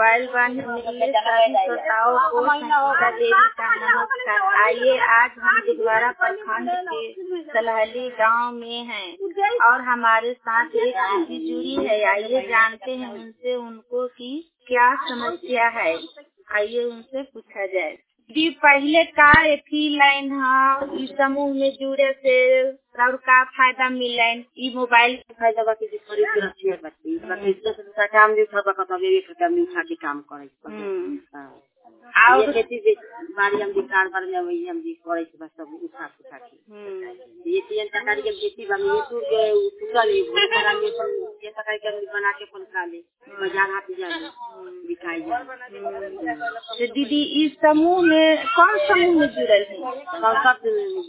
Mobile बंद होने सभी श्रोताओं को संगीता देवी का नमस्कार। आइए आज हम दिघवारा प्रखंड के सलहली गांव में हैं और हमारे साथ एक दीदी जुड़ी है। आइए जानते हैं उनसे उनको की क्या समस्या है। आइए उनसे पूछा जाए। दी पहले का एथी लाइन है समूह में जुड़े से और का फायदा मिलन ई मोबाइल फायदा बाकी जे थोड़ी सुरक्षित बाकी बाकी इससे काम भी था बाकी तब ये काम नहीं था कि काम करे। हां और खेती बाड़ी हम कारबार में वही हम जी करे बस सब उठा के ये तीन सरकारी के खेती बा ये टूर के टूटल ही भोरा में ये सरकारी के बना के अपन खा ले बाजार हाथ जाए बिकाई जाए। तो दीदी इस समूह में कौन समूह में जुड़ल है? सब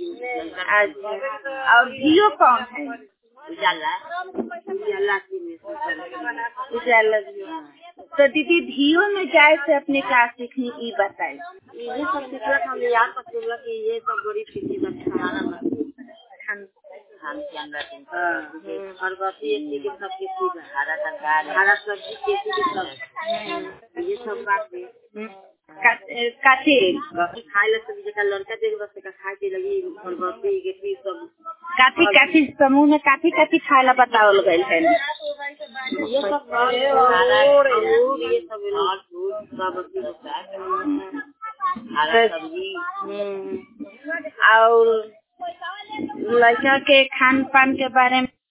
और जियो कौन है? उजाला उजाला जियो। तो दीदी धियो में जाए से अपने क्या सीखने की बताए? ये सब सीखला हम याद पड़ला कि ये सब बड़ी खेती बचाना खान के अंदर और बाकी ये के सब खेती हरा तरकारी हरा सब्जी खेती के सब ये सब बात है काटे खाइला सब्जी का लड़का देख बस का खाए के लगी और बाकी के फिर सब काफी समूह में काफी खाइला बतावल गइल है। ये सब और ये सब हरा सब्जी और लड़का के खान पान के बारे में